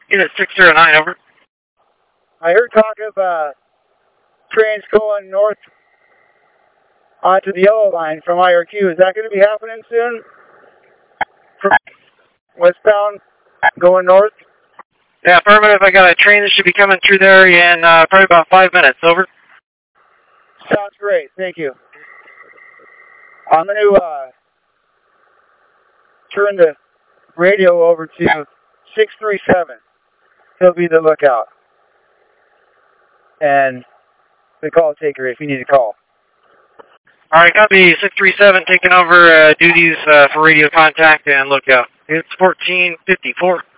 Unit 609, over. I heard talk of trains going north onto the yellow line from IRQ. Is that going to be happening soon? From westbound, going north? Yeah, affirmative. I got a train that should be coming through there in probably about 5 minutes, over. Sounds great, thank you. I'm going to turn the radio over to 637. He'll be the lookout. And the call taker if you need to call. All right, copy. 637 taking over duties for radio contact and lookout. It's 1454.